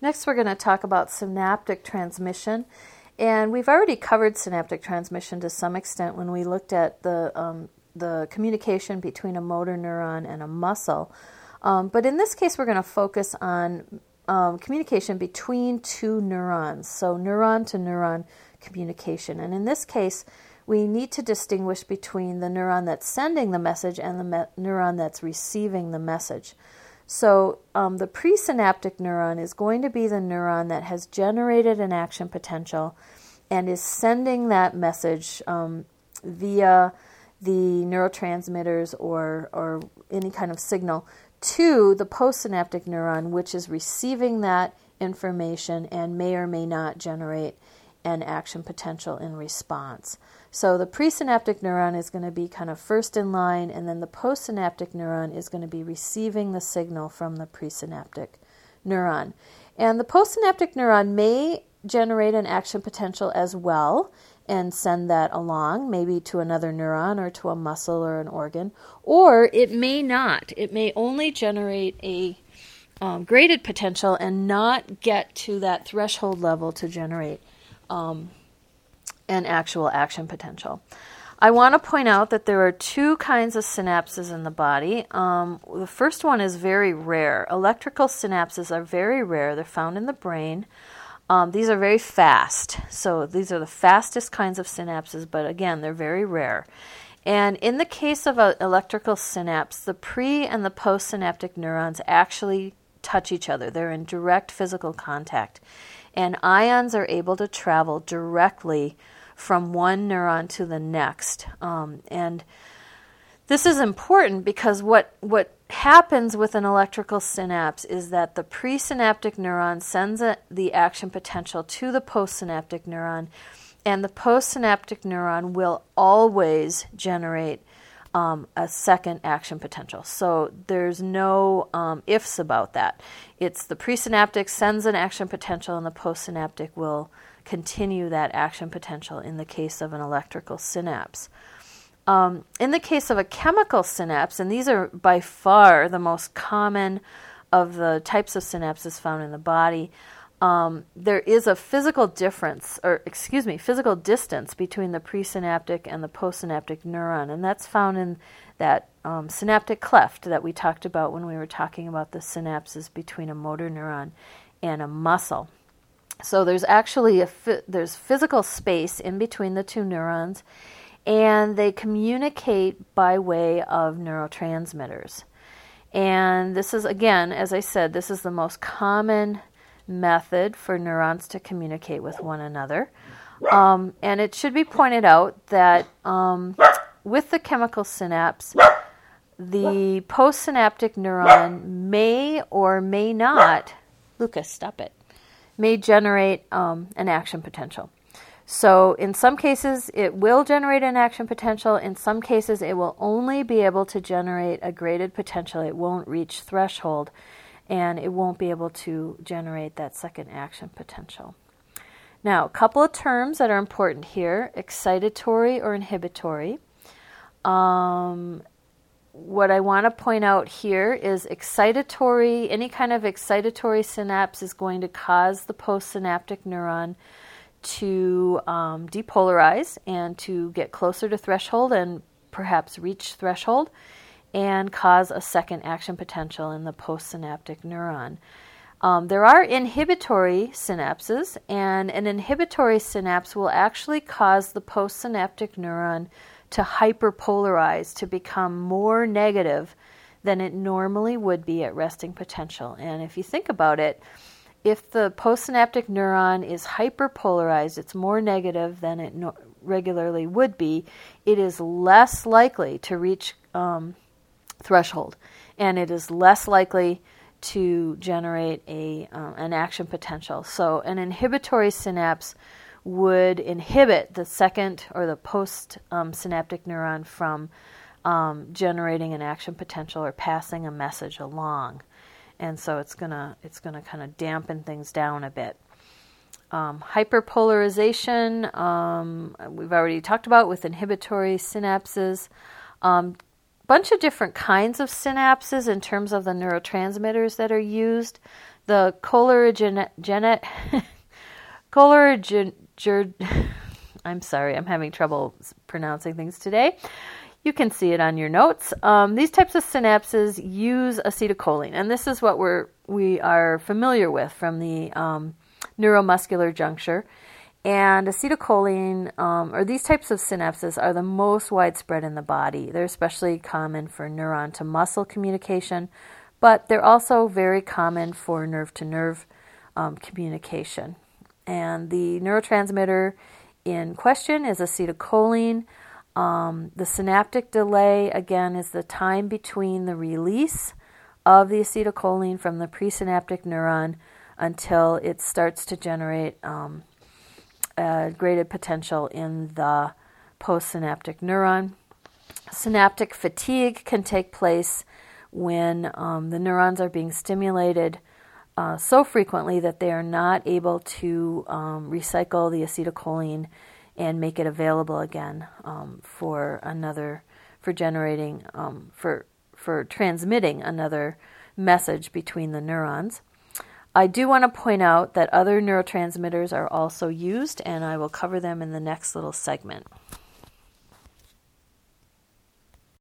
Next, we're going to talk about synaptic transmission. And we've already covered synaptic transmission to some extent when we looked at the communication between a motor neuron and a muscle. But in this case, we're going to focus on communication between two neurons, so neuron to neuron communication. And in this case, we need to distinguish between the neuron that's sending the message and the neuron that's receiving the message. So the presynaptic neuron is going to be the neuron that has generated an action potential and is sending that message via the neurotransmitters or any kind of signal to the postsynaptic neuron, which is receiving that information and may or may not generate an action potential in response. So the presynaptic neuron is going to be kind of first in line, and then the postsynaptic neuron is going to be receiving the signal from the presynaptic neuron. And the postsynaptic neuron may generate an action potential as well and send that along, maybe to another neuron or to a muscle or an organ, or it may not. It may only generate a graded potential and not get to that threshold level to generate an actual action potential. I want to point out that there are two kinds of synapses in the body. The first one is very rare. Electrical synapses are very rare. They're found in the brain. These are very fast. So these are the fastest kinds of synapses, but again, they're very rare. And in the case of an electrical synapse, the pre- and the postsynaptic neurons actually touch each other. They're in direct physical contact. And ions are able to travel directly from one neuron to the next. And this is important because what happens with an electrical synapse is that the presynaptic neuron sends the action potential to the postsynaptic neuron, and the postsynaptic neuron will always generate a second action potential. So there's no ifs about that. It's the presynaptic sends an action potential, and the postsynaptic will continue that action potential in the case of an electrical synapse. In the case of a chemical synapse, and these are by far the most common of the types of synapses found in the body, there is a physical distance between the presynaptic and the postsynaptic neuron, and that's found in that synaptic cleft that we talked about when we were talking about the synapses between a motor neuron and a muscle. So there's actually there's physical space in between the two neurons, and they communicate by way of neurotransmitters. And this is, again, as I said, this is the most common method for neurons to communicate with one another. And it should be pointed out that with the chemical synapse, the postsynaptic neuron may or may not, Lucas, stop it, may generate an action potential. So in some cases, it will generate an action potential. In some cases, it will only be able to generate a graded potential. It won't reach threshold, and it won't be able to generate that second action potential. Now, a couple of terms that are important here: excitatory or inhibitory. What I want to point out here is excitatory, any kind of excitatory synapse is going to cause the postsynaptic neuron to depolarize and to get closer to threshold and perhaps reach threshold and cause a second action potential in the postsynaptic neuron. There are inhibitory synapses, and an inhibitory synapse will actually cause the postsynaptic neuron to hyperpolarize, to become more negative than it normally would be at resting potential. And if you think about it, if the postsynaptic neuron is hyperpolarized, it's more negative than it regularly would be, it is less likely to reach threshold, and it is less likely to generate an action potential. So an inhibitory synapse would inhibit the second or the postsynaptic neuron from generating an action potential or passing a message along. And so it's gonna kind of dampen things down a bit. Hyperpolarization, we've already talked about with inhibitory synapses. Bunch of different kinds of synapses in terms of the neurotransmitters that are used The I'm sorry, I'm having trouble pronouncing things today. You can see it on your notes. These types of synapses use acetylcholine, and this is what we are familiar with from the neuromuscular juncture. And acetylcholine, or these types of synapses, are the most widespread in the body. They're especially common for neuron-to-muscle communication, but they're also very common for nerve-to-nerve communication. And the neurotransmitter in question is acetylcholine. The synaptic delay, again, is the time between the release of the acetylcholine from the presynaptic neuron until it starts to generate graded potential in the postsynaptic neuron. Synaptic fatigue can take place when the neurons are being stimulated so frequently that they are not able to recycle the acetylcholine and make it available again for transmitting another message between the neurons. I do want to point out that other neurotransmitters are also used, and I will cover them in the next little segment.